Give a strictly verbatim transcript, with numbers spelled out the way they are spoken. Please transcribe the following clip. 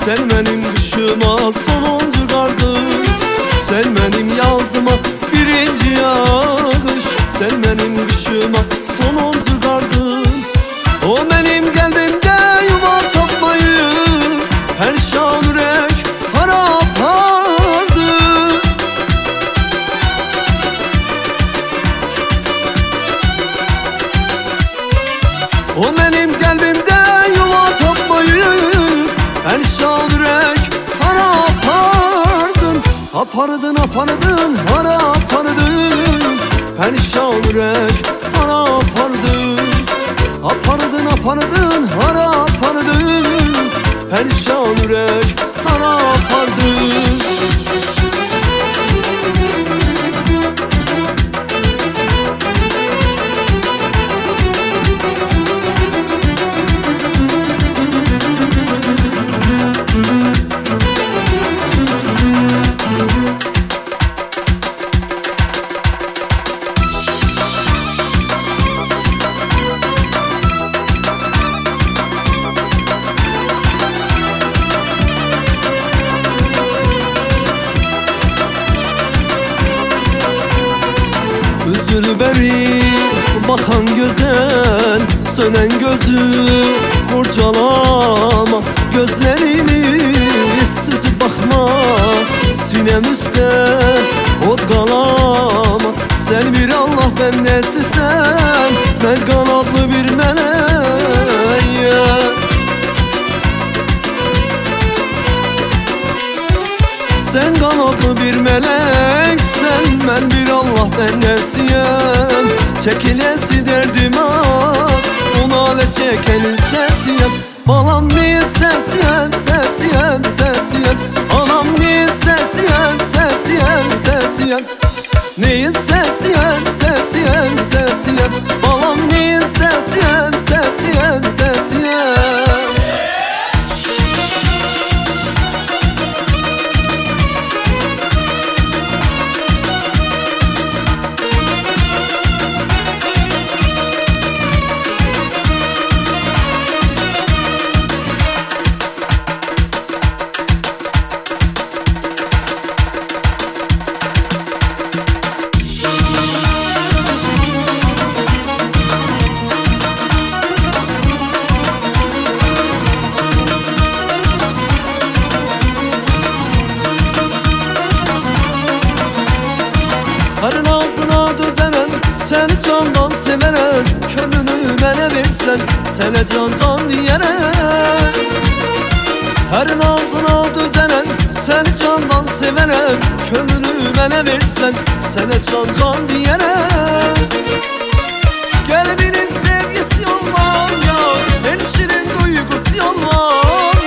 Sen benim kışıma sonuncu kardın, sen benim yazıma birinci yağış. Sen benim kışıma sonuncu kardın. O benim kalbimde yuva tapmayı perşan yürek harap hardı. O benim kalbimde yuva tapmayı perşan yürek harap hardın. Apardın apardın harap hardın, perşan yürek harap hardın. Apardın apardın harap hardın, perşan yürek harap hardın. Üzülü beri bakan güzel, sönen gözü kurcalama. Gözlerini süzüp bakma, sinem üstte ot kalama. Sen bir Allah ben nesisen, ben kanatlı bir melek. Sen kanatlı bir meleksen, ben bir Allah ben nesiyem. Çekilesi derdim az, onu ale çekenin sesiyem. Balam niye sesiyem, sesiyem, sesiyem. Anam niye sesiyem, sesiyem, sesiyem. Niye sesiyem, sesiyem, sesiyem. Balam niye sesiyem, sesiyem, sesiyem. Her nazına dözenen, seni candan severen, könlünü mənə versen, sene can can diyerek. Her nazına dözenen, seni candan severen, könlünü mənə versen, sene can can diyerek. Kalbinin sevgisi yollar ya, en şirin duygusu yollar.